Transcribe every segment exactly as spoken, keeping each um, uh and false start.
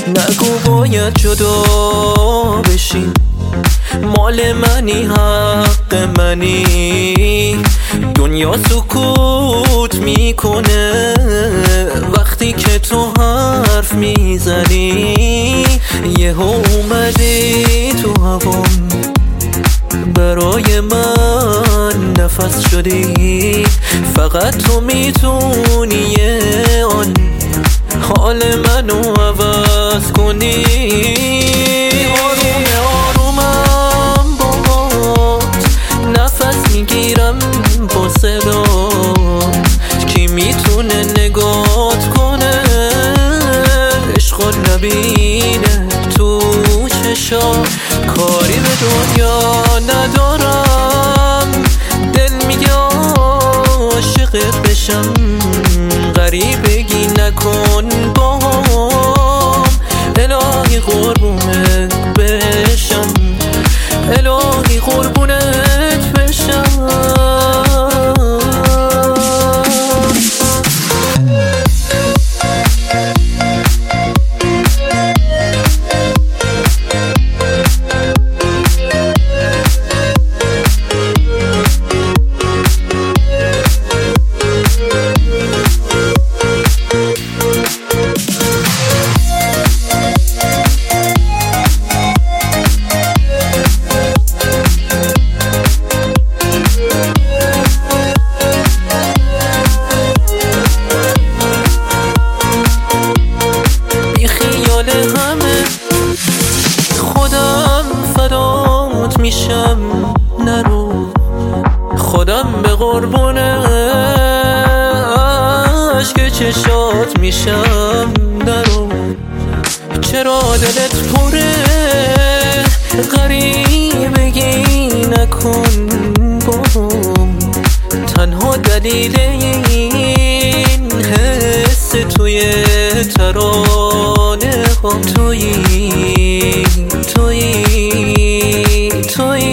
نگو باید جدا بشیم، مال منی حق منی. دنیا سکوت میکنه وقتی که تو حرف میزنی. یهو اومدی تو هوام، برای من نفس شدی. فقط تو میتونی آن حال منو عوض کنی. آروم آرومم باهات نفس میگیرم با صدات. کی میتونه نگات کنه عشقو نبینه تو چشا. کاری به دنیا ندارم، دل میگه عاشقت بشم. غریبگی نکن باهم، الهی قربونت بشم، الهی قربونت بشم. خودم فدات میشم نرو، خودم به قربون عشق چشات میشم نرو. چرا دلت پره غریبگی نکن بام. تنها دلیل این حس توی ترانه هم تویی تویی تویی.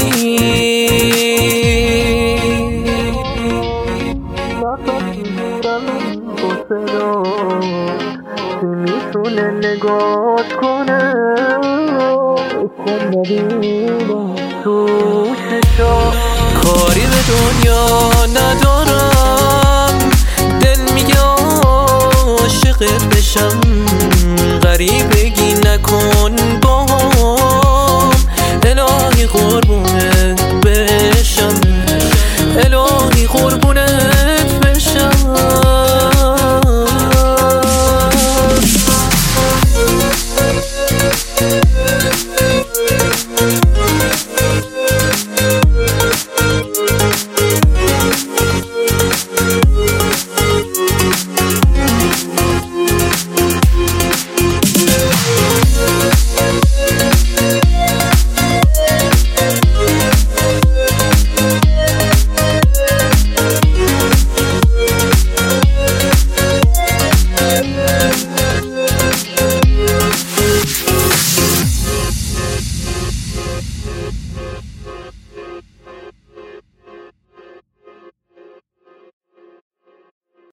نفس میگیرم با صدات، کی میتونه نگات کنه عشق نبینه تو چشا. کاری به دنیا ندارم، دل میگه عاشقت بشم. غریبگی نکن باهم، الهی قربونت بشم، الهی قربونت بشم.